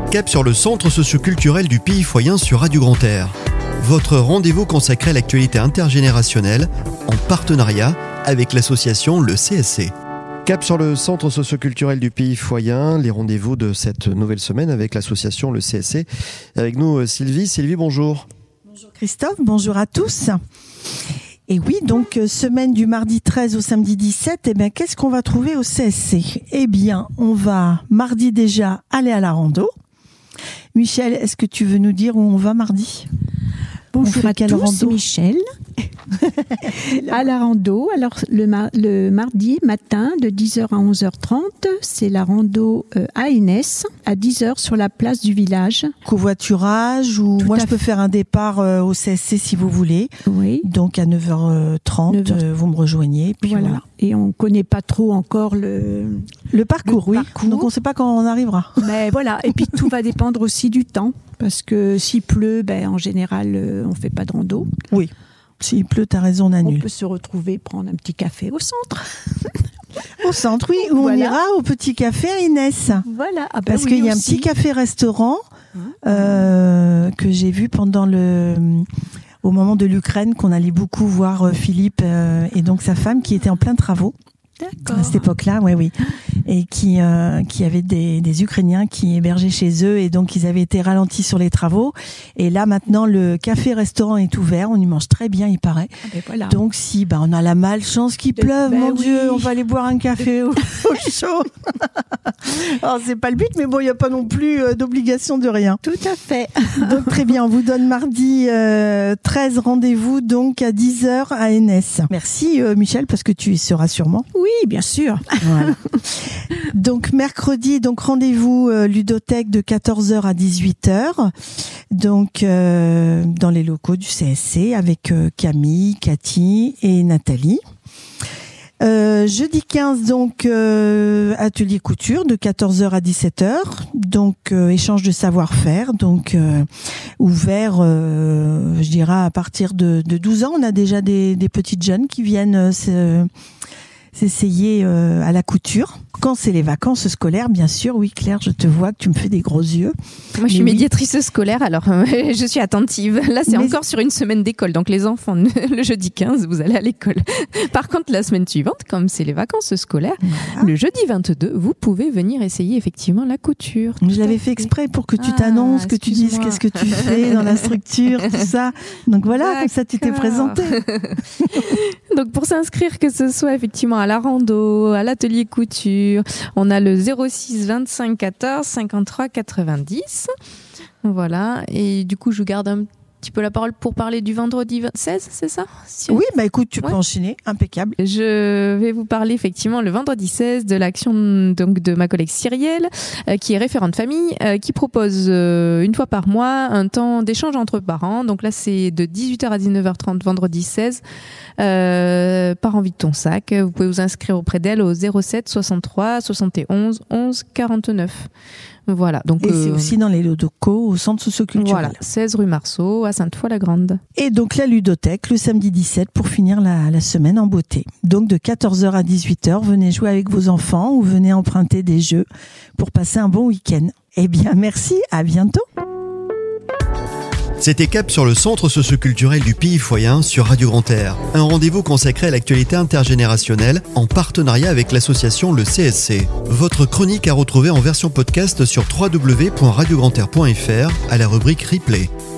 Cap sur le centre socioculturel du Pays Foyen sur Radio Grand Air. Votre rendez-vous consacré à l'actualité intergénérationnelle en partenariat avec l'association Le CSC. Cap sur le centre socioculturel du Pays Foyen, les rendez-vous de cette nouvelle semaine avec l'association Le CSC. Avec nous Sylvie. Sylvie, bonjour. Bonjour Christophe, bonjour à tous. Et oui, donc semaine du mardi 13 au samedi 17, qu'est-ce qu'on va trouver au CSC ? On va mardi déjà aller à la rando. Michel, est-ce que tu veux nous dire où on va mardi ? Bonjour à tous, Michel. À la rando, alors le mardi matin de 10h à 11h30, c'est la rando à Inès, à 10h sur la place du village. Covoiturage ou moi je peux faire un départ au CSC si vous voulez. Oui. Donc à 9h30, vous me rejoignez. Puis voilà. Et on ne connaît pas trop encore le parcours, oui. Donc on ne sait pas quand on arrivera. Mais voilà, et puis tout va dépendre aussi du temps. Parce que s'il pleut, en général, on ne fait pas de rando. Oui, s'il pleut, tu as raison, on annule. On peut se retrouver, prendre un petit café au centre. Au centre, oui, où on ira au petit café à Inès. Voilà. Parce qu'il y a un petit café-restaurant que j'ai vu au moment de l'Ukraine, qu'on allait beaucoup voir Philippe et donc sa femme qui étaient en plein travaux. D'accord. À cette époque-là, oui. Et qui avaient des Ukrainiens qui hébergeaient chez eux et donc ils avaient été ralentis sur les travaux. Et là, maintenant, le café-restaurant est ouvert. On y mange très bien, il paraît. Voilà. Donc, si on a la malchance qu'il pleuve, mon Dieu, on va aller boire un café au chaud. Alors, c'est pas le but, mais il n'y a pas non plus d'obligation de rien. Tout à fait. Donc, très bien. On vous donne mardi 13 rendez-vous, donc à 10h à Enès. Merci, Michel, parce que tu y seras sûrement. Oui, bien sûr. Voilà. Donc mercredi, rendez-vous ludothèque de 14h à 18h. Donc dans les locaux du CSC avec Camille, Cathy et Nathalie. Jeudi 15, atelier couture de 14h à 17h. Donc échange de savoir-faire. Donc ouvert, je dirais à partir de 12 ans. On a déjà des petites jeunes qui viennent s'essayer à la couture. Quand c'est les vacances scolaires, bien sûr, oui Claire, je te vois que tu me fais des gros yeux. Moi je suis médiatrice scolaire, alors je suis attentive. Là c'est encore sur une semaine d'école, donc les enfants, le jeudi 15, vous allez à l'école. Par contre, la semaine suivante, comme c'est les vacances scolaires, le jeudi 22, vous pouvez venir essayer effectivement la couture. Je l'avais fait exprès pour que tu t'annonces, que tu dises qu'est-ce que tu fais dans la structure, tout ça. Donc voilà, comme ça tu t'es présentée. Donc pour s'inscrire, que ce soit effectivement à la rando, à l'atelier couture, on a le 06 25 14 53 90. Voilà. Et du coup, je garde un petit peu la parole pour parler du vendredi 16, c'est ça ? Oui, écoute, tu peux enchaîner. Impeccable. Je vais vous parler effectivement le vendredi 16 de l'action de ma collègue Cyrielle, qui est référente famille, qui propose une fois par mois un temps d'échange entre parents. Donc là, c'est de 18h à 19h30 vendredi 16. Par envie de ton sac. Vous pouvez vous inscrire auprès d'elle au 07 63 71 11 49. Voilà. Donc, et c'est aussi dans les locaux au centre socioculturel. Voilà, 16 rue Marceau à Sainte-Foy-la-Grande. Et donc la ludothèque le samedi 17 pour finir la semaine en beauté. Donc de 14h à 18h, venez jouer avec vos enfants ou venez emprunter des jeux pour passer un bon week-end. Eh bien merci, à bientôt. C'était Cap sur le centre socioculturel du Pays Foyen sur Radio Grand Air. Un rendez-vous consacré à l'actualité intergénérationnelle en partenariat avec l'association Le CSC. Votre chronique à retrouver en version podcast sur www.radiograndAir.fr à la rubrique Replay.